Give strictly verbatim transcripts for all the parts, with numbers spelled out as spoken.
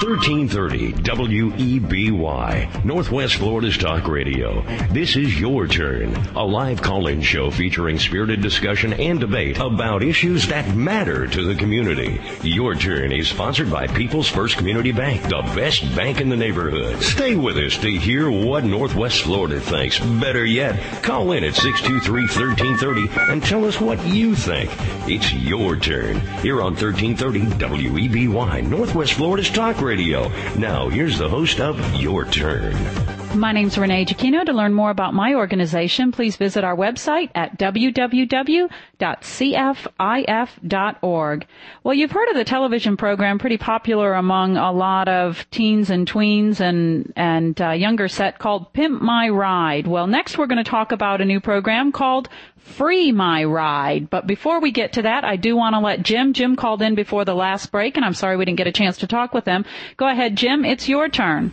thirteen thirty W E B Y, Northwest Florida's Talk Radio. This is Your Turn, a live call-in show featuring spirited discussion and debate about issues that matter to the community. Your Turn is sponsored by People's First Community Bank, the best bank in the neighborhood. Stay with us to hear what Northwest Florida thinks. Better yet, call in at six two three, one three three zero and tell us what you think. It's Your Turn here on thirteen thirty W E B Y, Northwest Florida's Talk Radio. Now, here's the host of Your Turn. My name's Renee Giacchino. To learn more about my organization, please visit our website at w w w dot c f i f dot org. Well, you've heard of the television program, pretty popular among a lot of teens and tweens and, and uh, younger set, called Pimp My Ride. Well, next we're going to talk about a new program called Free My Ride. But before we get to that, I do want to let Jim, Jim called in before the last break, and I'm sorry we didn't get a chance to talk with him. Go ahead, Jim. It's your turn.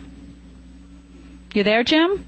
You there, Jim?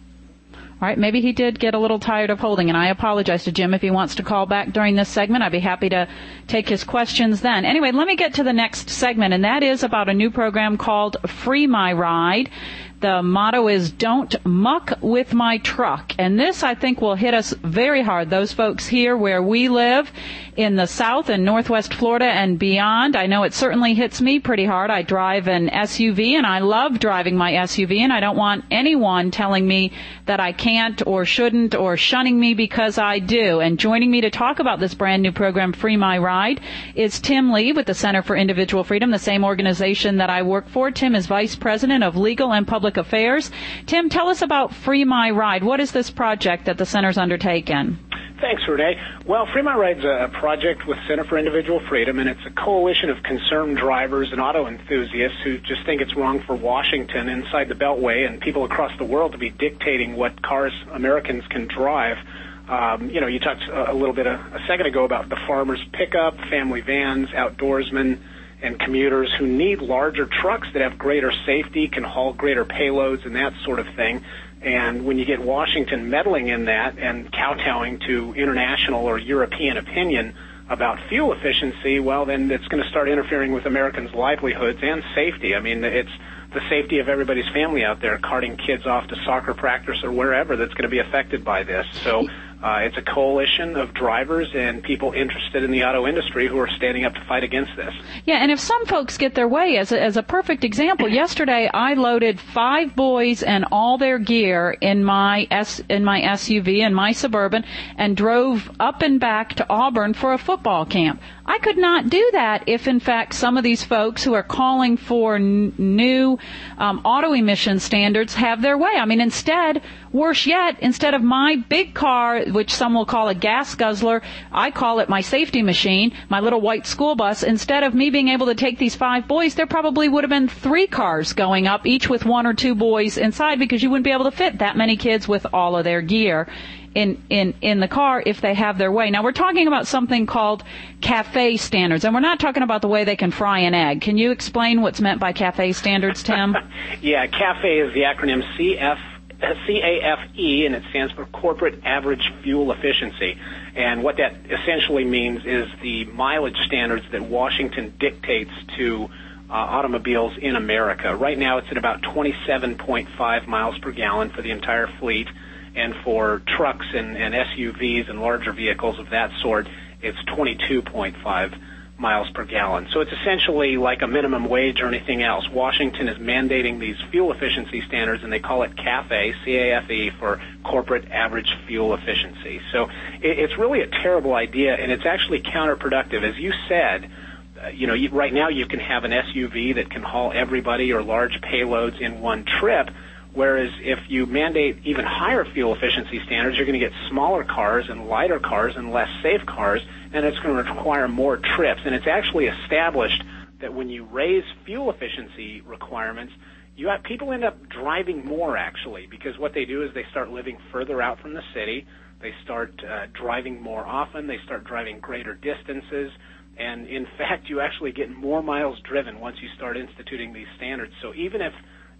All right, maybe he did get a little tired of holding, and I apologize to Jim if he wants to call back during this segment. I'd be happy to take his questions then. Anyway, let me get to the next segment, and that is about a new program called Free My Ride. The motto is Don't Muck with My Truck. And this, I think, will hit us very hard. Those folks here where we live in the South and Northwest Florida and beyond, I know it certainly hits me pretty hard. I drive an S U V, and I love driving my S U V, and I don't want anyone telling me that I can't or shouldn't or shunning me because I do. And joining me to talk about this brand new program, Free My Ride, is Tim Lee with the Center for Individual Freedom, the same organization that I work for. Tim is Vice President of Legal and Public Affairs. Tim, tell us about Free My Ride. What is this project that the Center's undertaken? Thanks, Renee. Well, Free My Ride's a project with Center for Individual Freedom, and it's a coalition of concerned drivers and auto enthusiasts who just think it's wrong for Washington inside the Beltway and people across the world to be dictating what cars Americans can drive. Um, you know, you talked a little bit a, a second ago about the farmers' pickup, family vans, outdoorsmen, and commuters who need larger trucks that have greater safety, can haul greater payloads, and that sort of thing. And when you get Washington meddling in that and kowtowing to international or European opinion about fuel efficiency, well, then it's going to start interfering with Americans' livelihoods and safety. I mean, it's the safety of everybody's family out there, carting kids off to soccer practice or wherever, that's going to be affected by this. So uh, it's a coalition of drivers and people interested in the auto industry who are standing up to fight against this. Yeah, and if some folks get their way, as a, as a perfect example, yesterday I loaded five boys and all their gear in my S, in my S U V, in my Suburban, and drove up and back to Auburn for a football camp. I could not do that if, in fact, some of these folks who are calling for n- new um, auto emission standards have their way. I mean, instead, worse yet, instead of my big car, which some will call a gas guzzler, I call it my safety machine, my little white school bus. Instead of me being able to take these five boys, there probably would have been three cars going up, each with one or two boys inside, because you wouldn't be able to fit that many kids with all of their gear in, in, in the car if they have their way. Now, we're talking about something called CAFE standards, and we're not talking about the way they can fry an egg. Can you explain what's meant by CAFE standards, Tim? Yeah, CAFE is the acronym C F, C A F E, and it stands for Corporate Average Fuel Efficiency. And what that essentially means is the mileage standards that Washington dictates to uh, automobiles in America. Right now it's at about twenty-seven point five miles per gallon for the entire fleet. And for trucks and, and S U Vs and larger vehicles of that sort, it's twenty-two point five miles per gallon. So it's essentially like a minimum wage or anything else. Washington is mandating these fuel efficiency standards, and they call it CAFE, C A F E, for Corporate Average Fuel Efficiency. So it, it's really a terrible idea, and it's actually counterproductive. As you said, uh, you know, you, right now you can have an S U V that can haul everybody or large payloads in one trip, whereas if you mandate even higher fuel efficiency standards, you're going to get smaller cars and lighter cars and less safe cars, and it's going to require more trips. And it's actually established that when you raise fuel efficiency requirements, you have, people end up driving more, actually, because what they do is they start living further out from the city, they start uh, driving more often, they start driving greater distances, and in fact, you actually get more miles driven once you start instituting these standards. So even if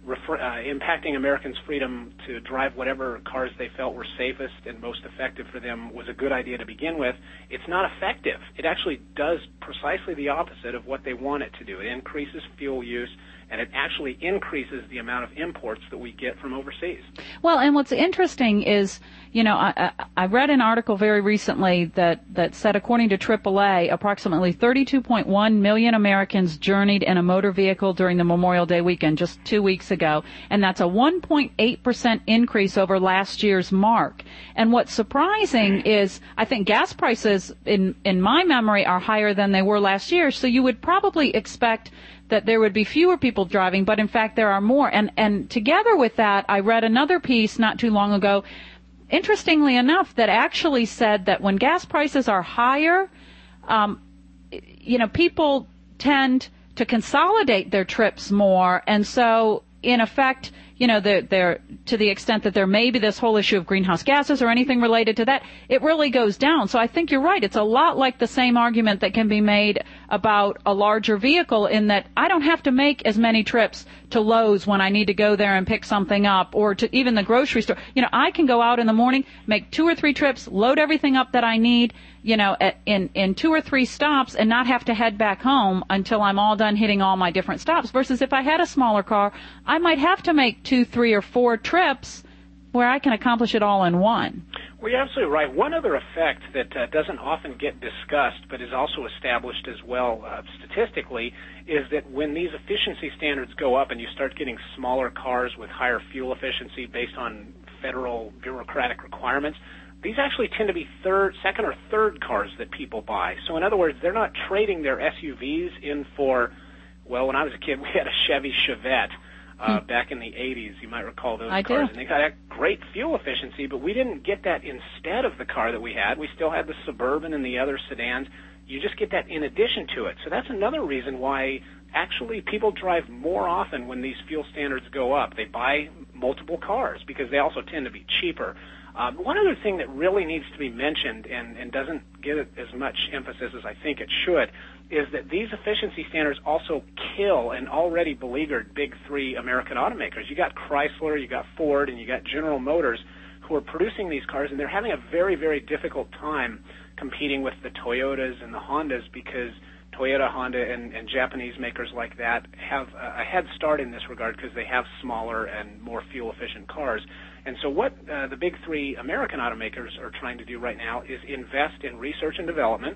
refer, uh, impacting Americans' freedom to drive whatever cars they felt were safest and most effective for them was a good idea to begin with, it's not effective. It actually does precisely the opposite of what they want it to do. It increases fuel use, and it actually increases the amount of imports that we get from overseas. Well, and what's interesting is, you know, I, I read an article very recently that, that said, according to triple A, approximately thirty-two point one million Americans journeyed in a motor vehicle during the Memorial Day weekend just two weeks ago, and that's a one point eight percent increase over last year's mark. And what's surprising is, I think gas prices, in, in my memory, are higher than they were last year, so you would probably expect that there would be fewer people driving, but in fact there are more. And, and together with that, I read another piece not too long ago, interestingly enough, that actually said that when gas prices are higher, um, you know, people tend to consolidate their trips more, and so in effect, you know, they're, they're, to the extent that there may be this whole issue of greenhouse gases or anything related to that, it really goes down. So I think you're right. It's a lot like the same argument that can be made about a larger vehicle, in that I don't have to make as many trips to Lowe's when I need to go there and pick something up, or to even the grocery store. You know, I can go out in the morning, make two or three trips, load everything up that I need, you know, at, in, in two or three stops, and not have to head back home until I'm all done hitting all my different stops. Versus if I had a smaller car, I might have to make two, three, or four trips where I can accomplish it all in one. Well, you're absolutely right. One other effect that uh, doesn't often get discussed, but is also established as well uh, statistically, is that when these efficiency standards go up and you start getting smaller cars with higher fuel efficiency based on federal bureaucratic requirements, these actually tend to be third, second or third cars that people buy. So in other words, they're not trading their S U Vs in for, well, when I was a kid, we had a Chevy Chevette. Uh, back in the eighties, you might recall those I cars. do. And they got a great fuel efficiency, but we didn't get that instead of the car that we had. We still had the Suburban and the other sedans. You just get that in addition to it. So that's another reason why actually people drive more often when these fuel standards go up. They buy multiple cars because they also tend to be cheaper. Um, one other thing that really needs to be mentioned and, and doesn't get as much emphasis as I think it should is that these efficiency standards also kill an already beleaguered big three American automakers. You got Chrysler, you got Ford, and you got General Motors who are producing these cars, and they're having a very, very difficult time competing with the Toyotas and the Hondas because Toyota, Honda, and, and Japanese makers like that have a head start in this regard because they have smaller and more fuel-efficient cars. And so what uh, the big three American automakers are trying to do right now is invest in research and development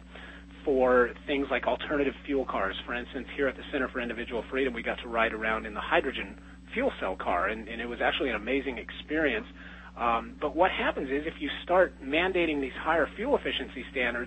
for things like alternative fuel cars. For instance, here at the Center for Individual Freedom, we got to ride around in the hydrogen fuel cell car, and, and it was actually an amazing experience. Um, but what happens is if you start mandating these higher fuel efficiency standards,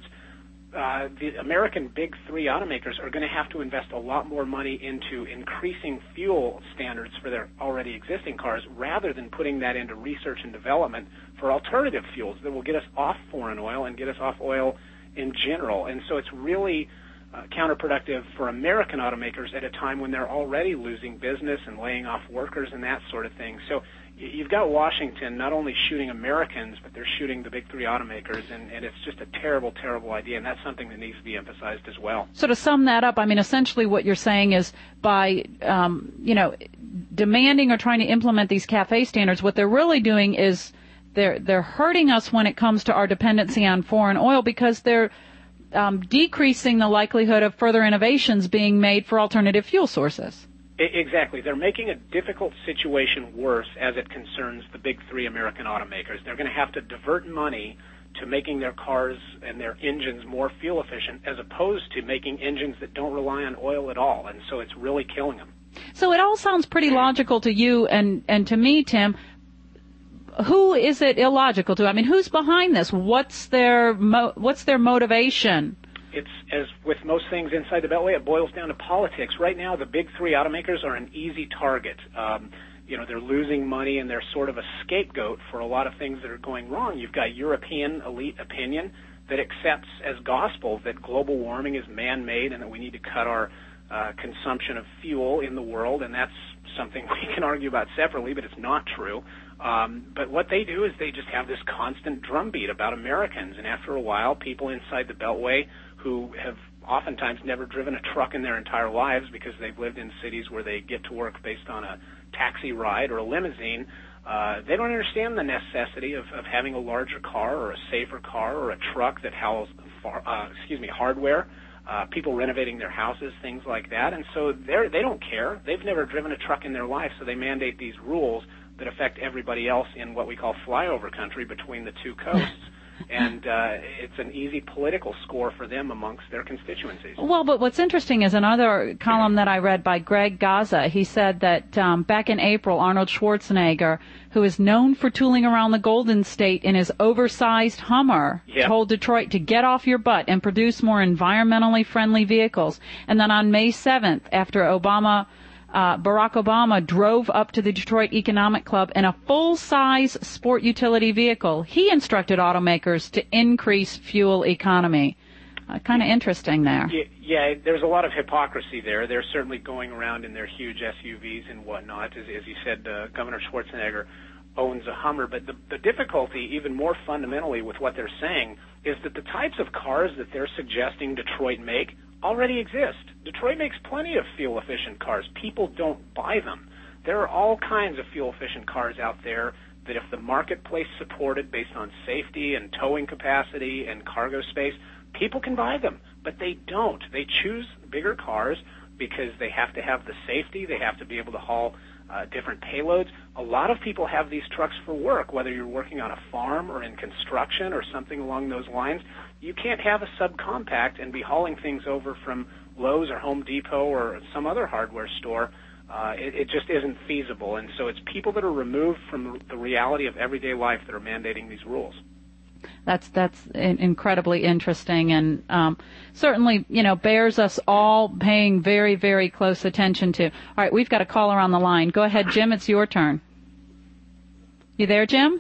uh, the American big three automakers are going to have to invest a lot more money into increasing fuel standards for their already existing cars rather than putting that into research and development for alternative fuels that will get us off foreign oil and get us off oil in general. And so it's really uh, counterproductive for American automakers at a time when they're already losing business and laying off workers and that sort of thing. So you've got Washington not only shooting Americans, but they're shooting the big three automakers, and, and it's just a terrible, terrible idea, and that's something that needs to be emphasized as well. So to sum that up, I mean, essentially what you're saying is by, um, you know, demanding or trying to implement these CAFE standards, what they're really doing is they're they're hurting us when it comes to our dependency on foreign oil, because they're um, decreasing the likelihood of further innovations being made for alternative fuel sources. Exactly. They're making a difficult situation worse as it concerns the big three American automakers. They're going to have to divert money to making their cars and their engines more fuel efficient as opposed to making engines that don't rely on oil at all. And so it's really killing them. So it all sounds pretty logical to you and, and to me, Tim. Who is it illogical to? I mean, who's behind this? What's their mo- what's their motivation? It's, as with most things inside the Beltway, it boils down to politics. Right now, the big three automakers are an easy target. Um, you know, they're losing money, and they're sort of a scapegoat for a lot of things that are going wrong. You've got European elite opinion that accepts as gospel that global warming is man-made and that we need to cut our uh, consumption of fuel in the world, and that's something we can argue about separately, but it's not true. Um, but what they do is they just have this constant drumbeat about Americans, and after a while, people inside the Beltway who have oftentimes never driven a truck in their entire lives because they've lived in cities where they get to work based on a taxi ride or a limousine, uh, they don't understand the necessity of, of having a larger car or a safer car or a truck that houses, uh, excuse me, hardware. Uh, people renovating their houses, things like that, and so they they don't care. They've never driven a truck in their life, so they mandate these rules that affect everybody else in what we call flyover country between the two coasts. And uh, it's an easy political score for them amongst their constituencies. Well, but what's interesting is another column that I read by Greg Gaza. He said that um, back in April, Arnold Schwarzenegger, who is known for tooling around the Golden State in his oversized Hummer, yep. told Detroit to get off your butt and produce more environmentally friendly vehicles. And then on May seventh, after Obama... Uh, Barack Obama drove up to the Detroit Economic Club in a full-size sport utility vehicle. He instructed automakers to increase fuel economy. Uh, kind of interesting there. Yeah, yeah, there's a lot of hypocrisy there. They're certainly going around in their huge S U Vs and whatnot. As, as you said, uh, Governor Schwarzenegger owns a Hummer. But the, the difficulty, even more fundamentally with what they're saying, is that the types of cars that they're suggesting Detroit make already exist. Detroit makes plenty of fuel-efficient cars. People don't buy them. There are all kinds of fuel-efficient cars out there that if the marketplace supported based on safety and towing capacity and cargo space, people can buy them. But they don't. They choose bigger cars because they have to have the safety. They have to be able to haul uh, different payloads. A lot of people have these trucks for work, whether you're working on a farm or in construction or something along those lines. You can't have a subcompact and be hauling things over from Lowe's or Home Depot or some other hardware store. Uh, it, it just isn't feasible. And so it's people that are removed from the reality of everyday life that are mandating these rules. That's that's incredibly interesting, and um, certainly, you know, bears us all paying very, very close attention to. All right, we've got a caller on the line. Go ahead, Jim. It's your turn. You there, Jim?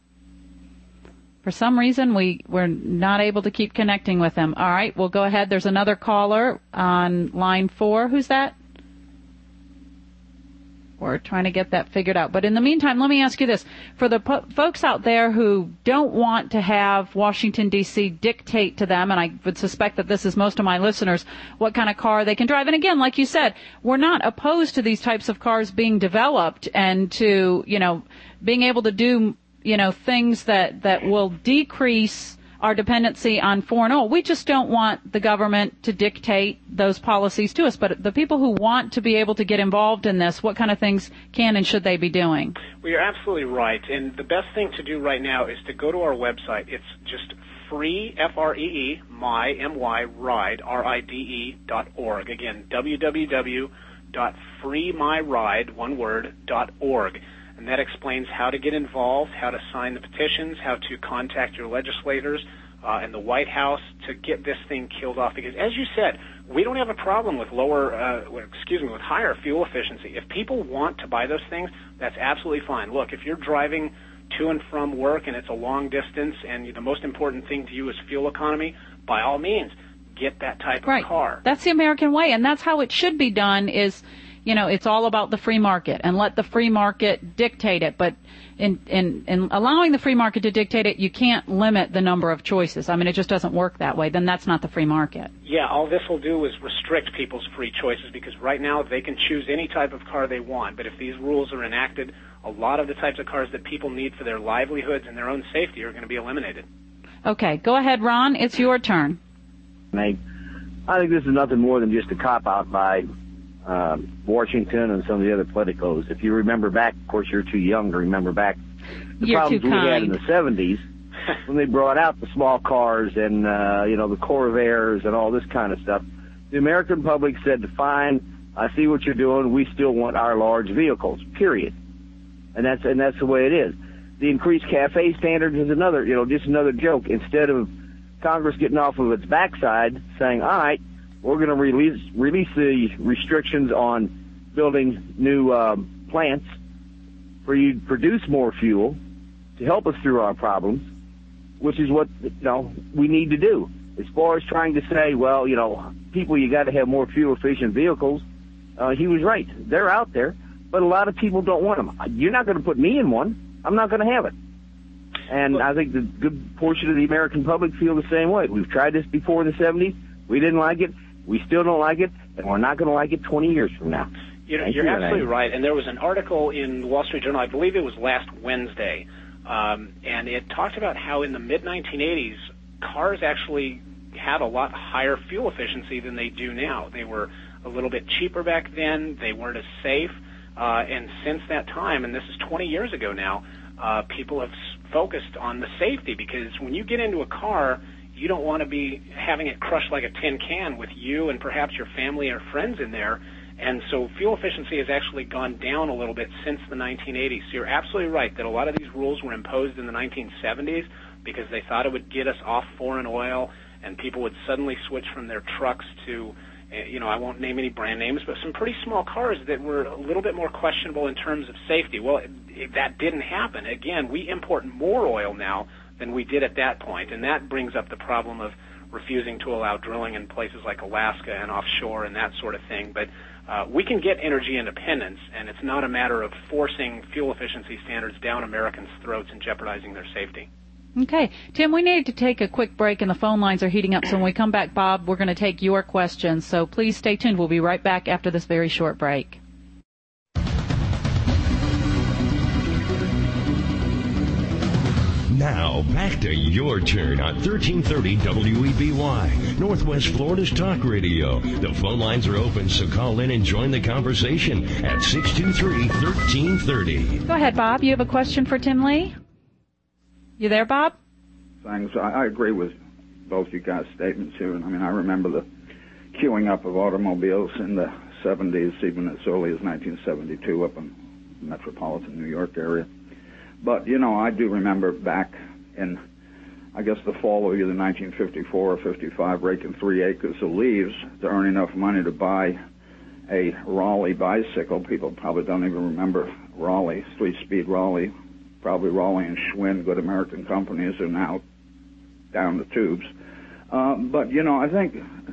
For some reason, we, we're not able to keep connecting with him. All right, well, go ahead. There's another caller on line four. Who's that? We're trying to get that figured out. But in the meantime, let me ask you this. For the po- folks out there who don't want to have Washington, D C dictate to them, and I would suspect that this is most of my listeners, what kind of car they can drive. And again, like you said, we're not opposed to these types of cars being developed and to, you know, being able to do, you know, things that, that will decrease our dependency on foreign oil. We just don't want the government to dictate those policies to us. But the people who want to be able to get involved in this, what kind of things can and should they be doing? Well, you're absolutely right. And the best thing to do right now is to go to our website. It's just free, F R E E, my, M Y, ride, R I D E, dot org. Again, w w w dot free my ride, one word, dot org. And that explains how to get involved, how to sign the petitions, how to contact your legislators uh, and the White House to get this thing killed off. Because, as you said, we don't have a problem with lower, uh, excuse me, with higher fuel efficiency. If people want to buy those things, that's absolutely fine. Look, if you're driving to and from work and it's a long distance and the most important thing to you is fuel economy, by all means, get that type right. of car. That's the American way, and that's how it should be done is... You know, it's all about the free market and let the free market dictate it. But in, in, in allowing the free market to dictate it, you can't limit the number of choices. I mean, it just doesn't work that way. Then that's not the free market. Yeah, all this will do is restrict people's free choices because right now they can choose any type of car they want. But if these rules are enacted, a lot of the types of cars that people need for their livelihoods and their own safety are going to be eliminated. Okay, go ahead, Ron. It's your turn. I think this is nothing more than just a cop-out by Uh, Washington and some of the other politicos. If you remember back, of course, you're too young to remember back the you're problems too we kind. had in the seventies when they brought out the small cars and, uh, you know, the Corvairs and all this kind of stuff. The American public said, fine, I see what you're doing. We still want our large vehicles, period. And that's, and that's the way it is. The increased CAFE standards is another, you know, just another joke. Instead of Congress getting off of its backside saying, all right, we're going to release release the restrictions on building new um, plants for you to produce more fuel to help us through our problems, which is what, you know, we need to do. As far as trying to say, well, you know, people, you got to have more fuel-efficient vehicles, uh, he was right. They're out there, but a lot of people don't want them. You're not going to put me in one. I'm not going to have it. And well, I think the good portion of the American public feel the same way. We've tried this before in the seventies. We didn't like it. We still don't like it, and we're not going to like it twenty years from now. You know, Thank you're you, absolutely Renee. right. And there was an article in the Wall Street Journal, I believe it was last Wednesday, um, and it talked about how in the mid nineteen eighties, cars actually had a lot higher fuel efficiency than they do now. They were a little bit cheaper back then. They weren't as safe. Uh, and since that time, and this is twenty years ago now, uh, people have s- focused on the safety, because when you get into a car, you don't want to be having it crushed like a tin can with you and perhaps your family or friends in there. And so fuel efficiency has actually gone down a little bit since the nineteen eighties. So you're absolutely right that a lot of these rules were imposed in the nineteen seventies because they thought it would get us off foreign oil, and people would suddenly switch from their trucks to, you know, I won't name any brand names, but some pretty small cars that were a little bit more questionable in terms of safety. Well, it, it, that didn't happen. Again, we import more oil now than we did at that point, and that brings up the problem of refusing to allow drilling in places like Alaska and offshore and that sort of thing. But uh, we can get energy independence, and it's not a matter of forcing fuel efficiency standards down Americans' throats and jeopardizing their safety. Okay. Tim, we need to take a quick break, and the phone lines are heating up. So when we come back, Bob, we're going to take your questions. So please stay tuned. We'll be right back after this very short break. Now, back to your turn on thirteen thirty W E B Y, Northwest Florida's Talk Radio. The phone lines are open, so call in and join the conversation at six two three, one three three zero. Go ahead, Bob. You have a question for Tim Lee? You there, Bob? Thanks. I, I agree with both you guys' statements here. I mean, I remember the queuing up of automobiles in the seventies, even as early as nineteen seventy-two up in the metropolitan New York area. But, you know, I do remember back in, I guess, the fall of either nineteen fifty-four or fifty-five, raking three acres of leaves to earn enough money to buy a Raleigh bicycle. People probably don't even remember Raleigh, three-speed Raleigh. Probably Raleigh and Schwinn, good American companies, are now down the tubes. Uh, but, you know, I think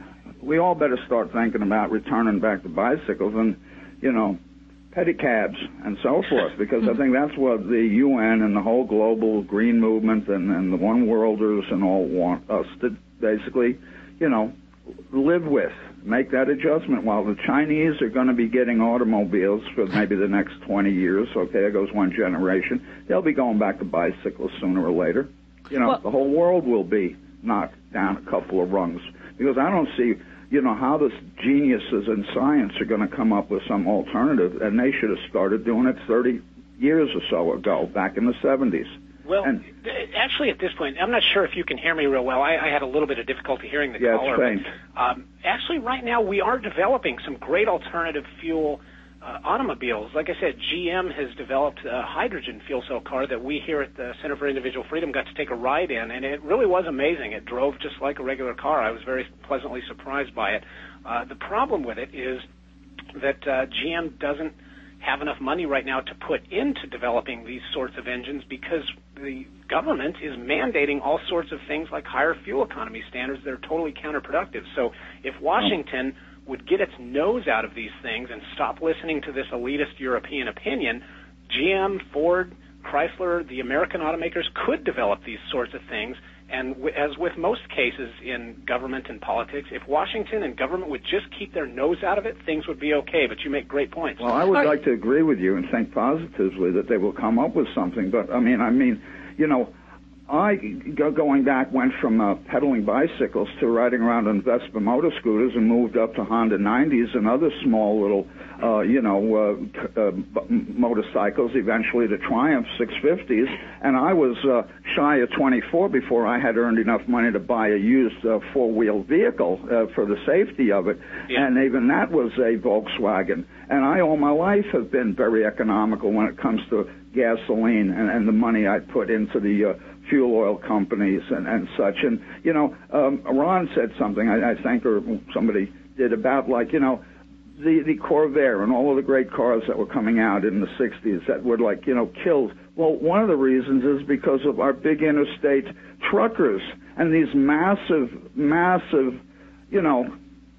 we all better start thinking about returning back to bicycles and, you know, pedicabs and so forth, because I think that's what the U N and the whole global green movement and, and the one worlders and all want us to basically, you know, live with. Make that adjustment. While the Chinese are going to be getting automobiles for maybe the next twenty years, okay, there goes one generation, they'll be going back to bicycles sooner or later. You know, well, the whole world will be knocked down a couple of rungs, because I don't see, you know, how the geniuses in science are going to come up with some alternative, and they should have started doing it thirty years or so ago, back in the seventies. Well, and, actually, at this point, I'm not sure if you can hear me real well. I, I had a little bit of difficulty hearing the yeah, caller. It's faint. But, um, actually, right now, we are developing some great alternative fuel uh, automobiles. Like I said, G M has developed a hydrogen fuel cell car that we here at the Center for Individual Freedom got to take a ride in, and it really was amazing. It drove just like a regular car. I was very pleasantly surprised by it. Uh, the problem with it is that uh, G M doesn't have enough money right now to put into developing these sorts of engines, because the government is mandating all sorts of things like higher fuel economy standards that are totally counterproductive. So if Washington would get its nose out of these things and stop listening to this elitist European opinion, G M, Ford, Chrysler, the American automakers could develop these sorts of things. And w- as with most cases in government and politics, if Washington and government would just keep their nose out of it, things would be okay. But you make great points. Well, I would Are like to agree with you and think positively that they will come up with something. But, I mean, I mean, you know, I, go, going back, went from uh, pedaling bicycles to riding around on Vespa motor scooters and moved up to Honda nineties and other small little, uh, you know, uh, uh, motorcycles, eventually to Triumph six fifties. And I was uh, shy of twenty-four before I had earned enough money to buy a used uh, four-wheel vehicle uh, for the safety of it. Yeah. And even that was a Volkswagen. And I, all my life, have been very economical when it comes to gasoline and, and the money I put into the uh, fuel oil companies and, and such. And, you know, um, Ron said something, I, I think, or somebody did, about, like, you know, the, the Corvair and all of the great cars that were coming out in the sixties that were, like, you know, killed. Well, one of the reasons is because of our big interstate truckers and these massive, massive, you know,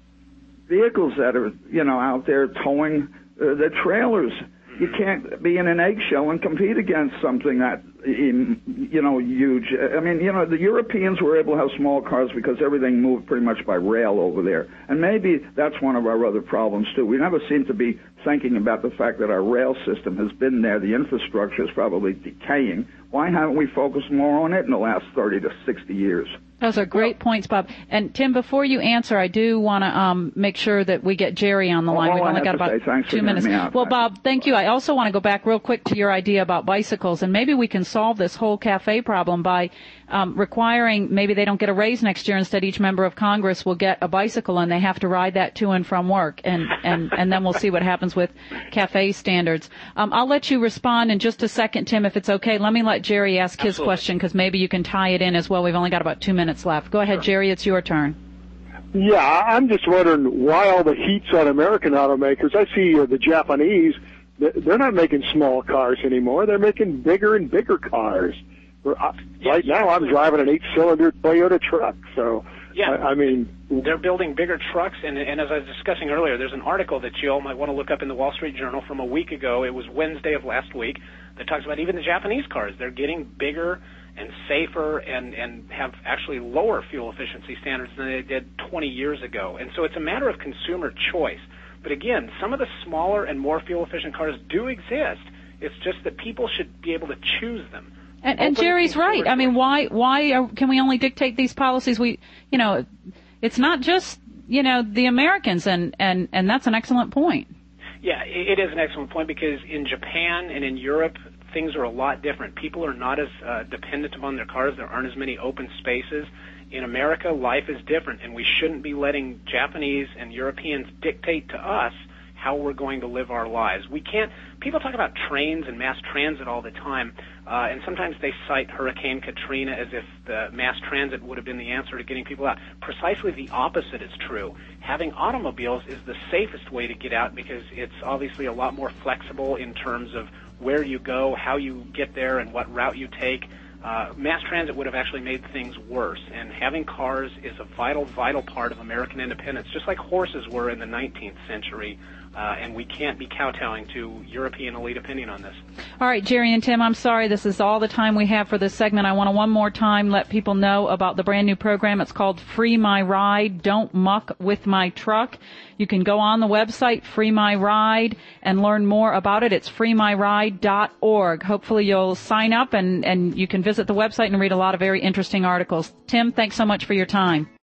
vehicles that are, you know, out there towing uh, the trailers. You can't be in an eggshell and compete against something that you know, huge. I mean, you know, the Europeans were able to have small cars because everything moved pretty much by rail over there. And maybe that's one of our other problems, too. We never seem to be thinking about the fact that our rail system has been there. The infrastructure is probably decaying. Why haven't we focused more on it in the last thirty to sixty years? Those are great points, Bob. And Tim, before you answer, I do want to um, make sure that we get Jerry on the line. All We've I only have got to about say, thanks two for minutes. hearing me out. Well, Bob, thank you. I also want to go back real quick to your idea about bicycles, and maybe we can solve this whole cafe problem by um, requiring maybe they don't get a raise next year. Instead, each member of Congress will get a bicycle, and they have to ride that to and from work, and and and then we'll see what happens with cafe standards. Um, I'll let you respond in just a second, Tim, if it's okay. Let me let Jerry ask his Absolutely. question, because maybe you can tie it in as well. We've only got about two minutes left. Go ahead, Sure. Jerry, it's your turn. Yeah, I'm just wondering why all the heat's on American automakers. I see uh, the Japanese, th- they're not making small cars anymore. They're making bigger and bigger cars. We're, uh, right now, I'm driving an eight-cylinder Toyota truck, so, Yeah. I, I mean... They're building bigger trucks, and, and as I was discussing earlier, there's an article that you all might want to look up in the Wall Street Journal from a week ago. It was Wednesday of last week that talks about even the Japanese cars. They're getting bigger and safer and, and have actually lower fuel efficiency standards than they did twenty years ago. And so it's a matter of consumer choice. But again, some of the smaller and more fuel-efficient cars do exist. It's just that people should be able to choose them. And, and Open Jerry's consumer right. I mean, choice. why why are, can we only dictate these policies? We, you know, it's not just, you know, the Americans, and, and, and that's an excellent point. Yeah, it is an excellent point, because in Japan and in Europe, things are a lot different. People are not as uh, dependent upon their cars. There aren't as many open spaces. In America, life is different, and we shouldn't be letting Japanese and Europeans dictate to us how we're going to live our lives. We can't. People talk about trains and mass transit all the time, uh, and sometimes they cite Hurricane Katrina as if the mass transit would have been the answer to getting people out. Precisely the opposite is true. Having automobiles is the safest way to get out, because it's obviously a lot more flexible in terms of where you go, how you get there, and what route you take. Uh, mass transit would have actually made things worse, and having cars is a vital, vital part of American independence, just like horses were in the nineteenth century, uh, and we can't be kowtowing to European elite opinion on this. All right, Jerry and Tim, I'm sorry, this is all the time we have for this segment. I want to one more time let people know about the brand new program. It's called Free My Ride, Don't Muck with My Truck. You can go on the website, Free My Ride, and learn more about it. It's free my ride dot org. Hopefully you'll sign up, and, and you can visit the website and read a lot of very interesting articles. Tim, thanks so much for your time.